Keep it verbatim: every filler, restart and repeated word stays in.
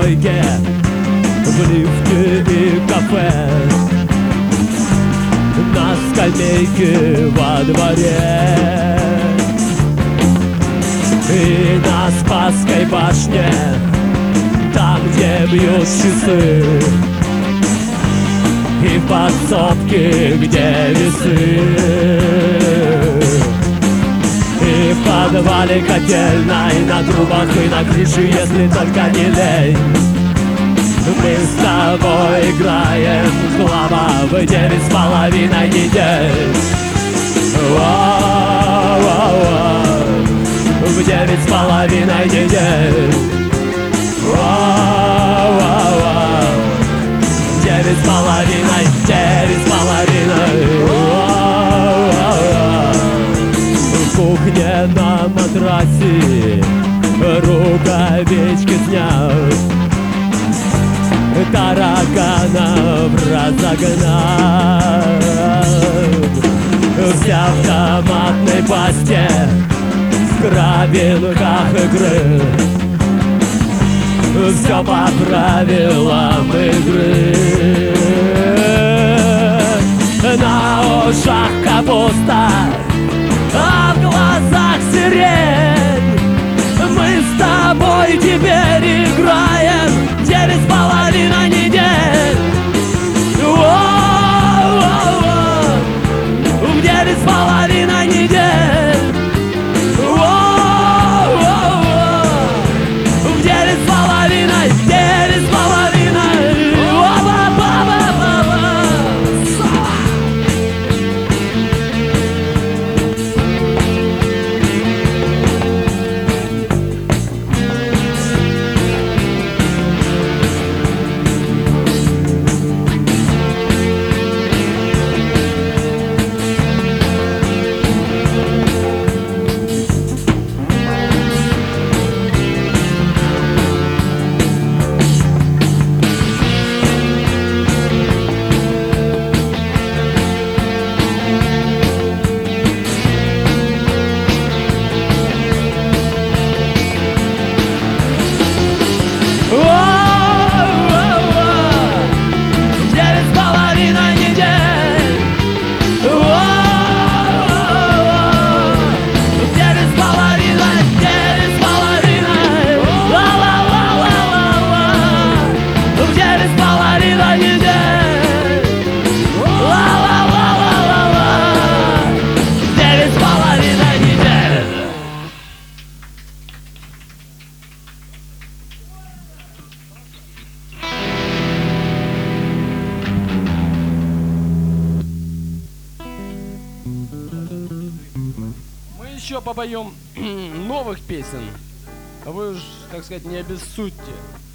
помойке, в лифте и кафе, на скамейке во дворе и на Спасской башне, там, где бьют часы, и в подсобке, где весы, и в подвале котельной, на трубах и на крыше, если только не лень. Мы с тобой играем в клаба в девять с половиной недель. Воу-воу-воу. В девять с половиной недель. Воу-воу-воу. Девять с половиной, девять с половиной. В кухне на матрасе рукавички снял, тараканов разогнал. Вся в томатной пасте, в крабинках игры, все по правилам игры. На ушах капуста, а в глазах сирень. Мы с тобой теперь играем девять с половиной недель. Воу-воу-воу. В девять с половиной недель. Воу-воу-воу. В девять с половиной, девять с половиной. Ба-ба-ба-ба-ба. Еще попоем новых песен, а вы уж, так сказать, не обессудьте.